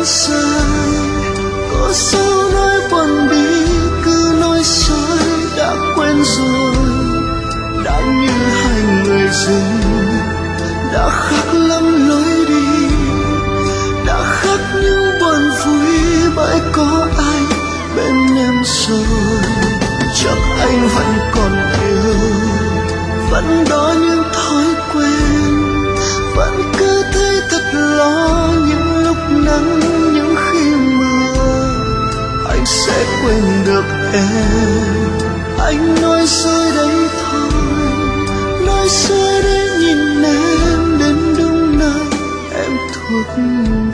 rơi. Có sao nói buồn đi, cứ nói dối đã quên rồi. Đã như hai người dưng, đã khác lắm lối đi, đã khác những buồn vui bởi có ai bên em rồi. Chắc anh vẫn còn yêu, vẫn đó những thói quen, vẫn cứ thấy thật lo những lúc nắng những khi mưa. Anh sẽ quên được em, anh nói dối đấy thôi, nói dối để nhìn em đến đúng nơi em thuộc